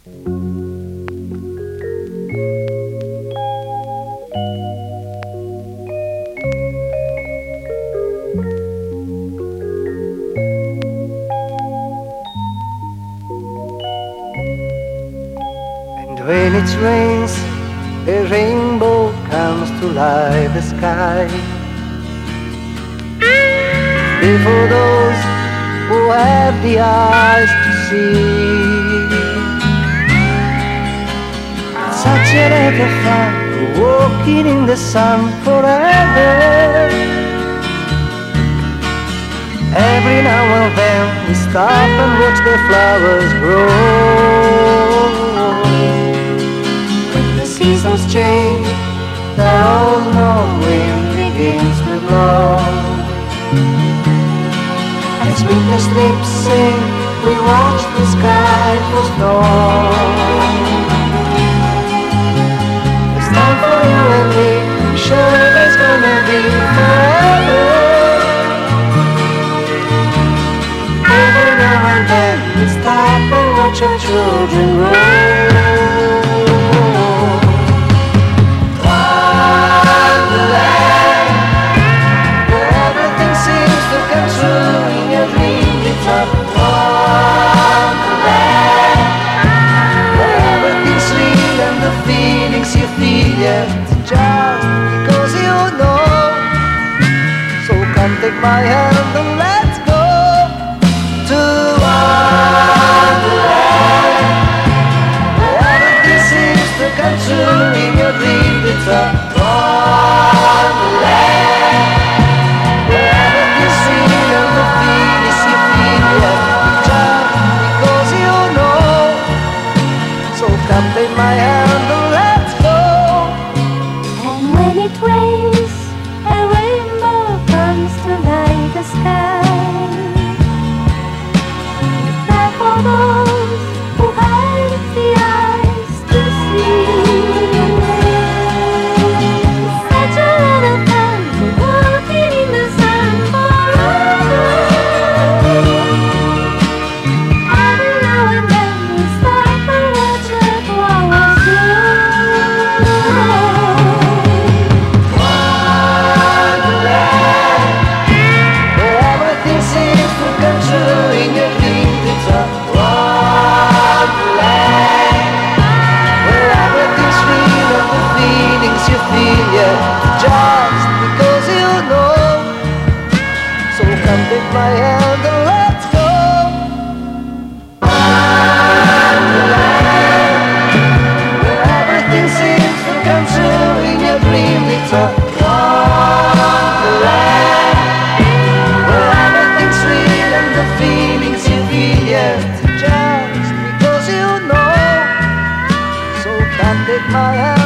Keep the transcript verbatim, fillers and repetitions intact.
When it rains, a rainbow comes to light the sky. Before those who have the eyes to see, such a lot of fun walking in the sun forever. Every now and then we stop and watch the flowers grow. Seasons change, the old north wind begins to blow. As winter sleeps sing, we watch the sky for snow. It's time for you and me, I'm sure there's gonna be forever. Every now and then we stop and watch our children grow. Just because you know. So come take my hand and let's go to Wonderland, where everything seems to come true in your dream. It's a Wonderland, where everything's real and the feelings you feel. Yeah, just because you know. So come take my hand and let's go. When it rains, a rainbow comes to light the sky. There for those who have the eyes to see. Such a lot of fun walking in the sun forever. Every now and then we stop and watch the flowers grow. Just because you know. So come take my hand and let's go. Wonderland, where everything seems to come true in your dream. It's a Wonderland, where everything's real and the feelings you feel. Yeah, just because you know. So come take my hand.